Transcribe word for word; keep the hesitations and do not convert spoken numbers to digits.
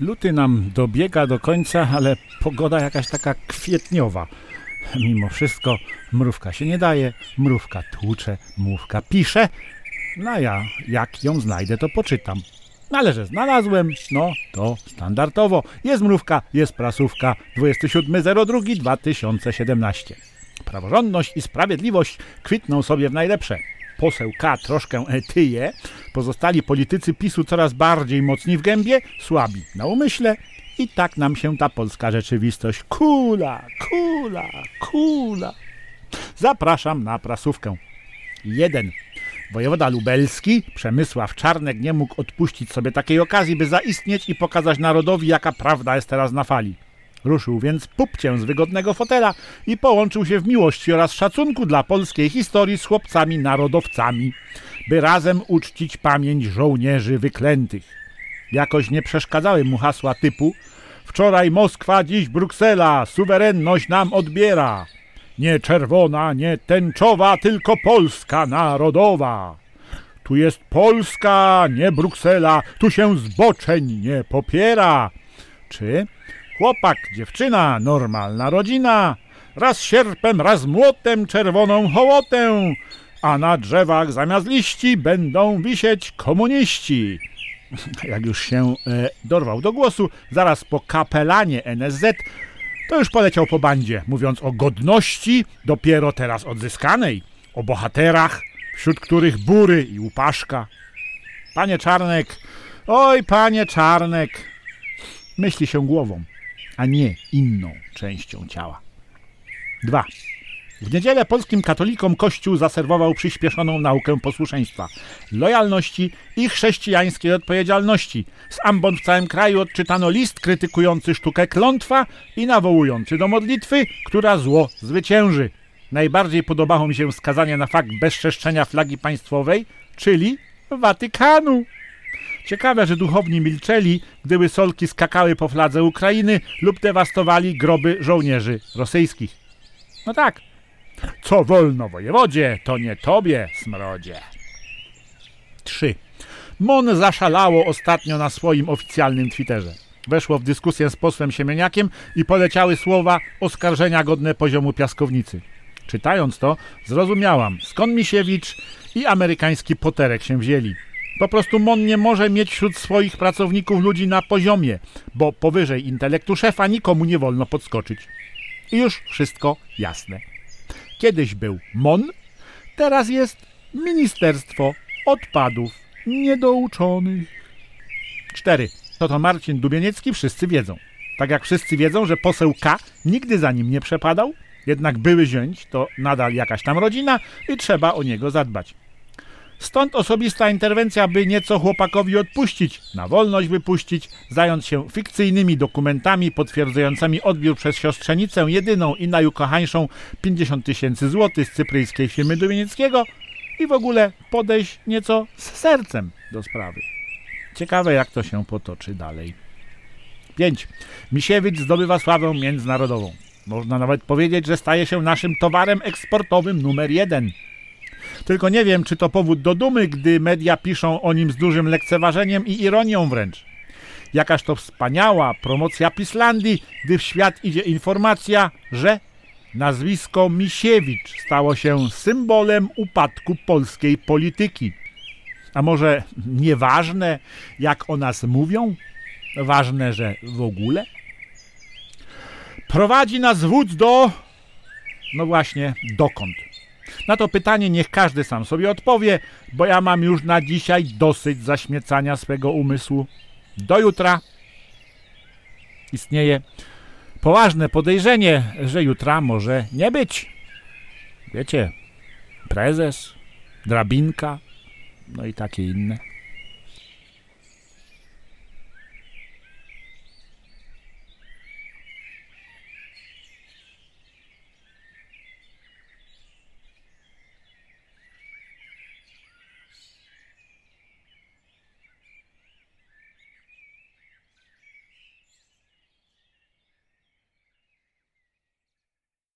Luty nam dobiega do końca, ale pogoda jakaś taka kwietniowa. Mimo wszystko mrówka się nie daje, mrówka tłucze, mrówka pisze. No a ja, jak ją znajdę, to poczytam. Ale że znalazłem, no to standardowo. Jest mrówka, jest prasówka. dwudziestego siódmego drugiego dwa tysiące siedemnastego. Praworządność i sprawiedliwość kwitną sobie w najlepsze. Poseł K. troszkę tyje, pozostali politycy PiSu coraz bardziej mocni w gębie, słabi na umyśle i tak nam się ta polska rzeczywistość kula, kula, kula. Zapraszam na prasówkę. jeden. Wojewoda lubelski, Przemysław Czarnek, nie mógł odpuścić sobie takiej okazji, by zaistnieć i pokazać narodowi, jaka prawda jest teraz na fali. Ruszył więc pupcię z wygodnego fotela i połączył się w miłości oraz szacunku dla polskiej historii z chłopcami narodowcami, by razem uczcić pamięć żołnierzy wyklętych. Jakoś nie przeszkadzały mu hasła typu: wczoraj Moskwa, dziś Bruksela, suwerenność nam odbiera. Nie czerwona, nie tęczowa, tylko Polska narodowa. Tu jest Polska, nie Bruksela, tu się zboczeń nie popiera. Czy chłopak, dziewczyna, normalna rodzina, raz sierpem, raz młotem, czerwoną hołotę, a na drzewach zamiast liści będą wisieć komuniści. Jak już się e, dorwał do głosu, zaraz po kapelanie N S Z, to już poleciał po bandzie, mówiąc o godności dopiero teraz odzyskanej, o bohaterach, wśród których Bury i Łupaszka. Panie Czarnek, oj panie Czarnek, myśli się głową, a nie inną częścią ciała. dwa. W niedzielę polskim katolikom Kościół zaserwował przyspieszoną naukę posłuszeństwa, lojalności i chrześcijańskiej odpowiedzialności. Z ambon w całym kraju odczytano list krytykujący sztukę klątwa i nawołujący do modlitwy, która zło zwycięży. Najbardziej podobało mi się wskazanie na fakt bezczeszczenia flagi państwowej, czyli Watykanu. Ciekawe, że duchowni milczeli, gdy łysolki skakały po fladze Ukrainy lub dewastowali groby żołnierzy rosyjskich. No tak. Co wolno wojewodzie, to nie tobie, smrodzie. trzy. M O N zaszalało ostatnio na swoim oficjalnym Twitterze. Weszło w dyskusję z posłem Siemeniakiem i poleciały słowa oskarżenia godne poziomu piaskownicy. Czytając to, zrozumiałam, skąd Misiewicz i amerykański Poterek się wzięli. Po prostu M O N nie może mieć wśród swoich pracowników ludzi na poziomie, bo powyżej intelektu szefa nikomu nie wolno podskoczyć. I już wszystko jasne. Kiedyś był M O N, teraz jest Ministerstwo Odpadów Niedouczonych. cztery. To to Marcin Dubieniecki, wszyscy wiedzą. Tak jak wszyscy wiedzą, że poseł K. nigdy za nim nie przepadał, jednak były zięć to nadal jakaś tam rodzina i trzeba o niego zadbać. Stąd osobista interwencja, by nieco chłopakowi odpuścić, na wolność wypuścić, zająć się fikcyjnymi dokumentami potwierdzającymi odbiór przez siostrzenicę jedyną i najukochańszą pięćdziesiąt tysięcy złotych z cypryjskiej firmy Dubienieckiego i w ogóle podejść nieco z sercem do sprawy. Ciekawe, jak to się potoczy dalej. pięć. Misiewicz zdobywa sławę międzynarodową. Można nawet powiedzieć, że staje się naszym towarem eksportowym numer jeden. Tylko nie wiem, czy to powód do dumy, gdy media piszą o nim z dużym lekceważeniem i ironią wręcz. Jakaż to wspaniała promocja Pislandii, gdy w świat idzie informacja, że nazwisko Misiewicz stało się symbolem upadku polskiej polityki. A może nieważne, jak o nas mówią? Ważne, że w ogóle? Prowadzi nas wódz do... No właśnie, dokąd? Na to pytanie niech każdy sam sobie odpowie, bo ja mam już na dzisiaj dosyć zaśmiecania swego umysłu. Do jutra. Istnieje poważne podejrzenie, że jutra może nie być. Wiecie, prezes, drabinka, no i takie inne.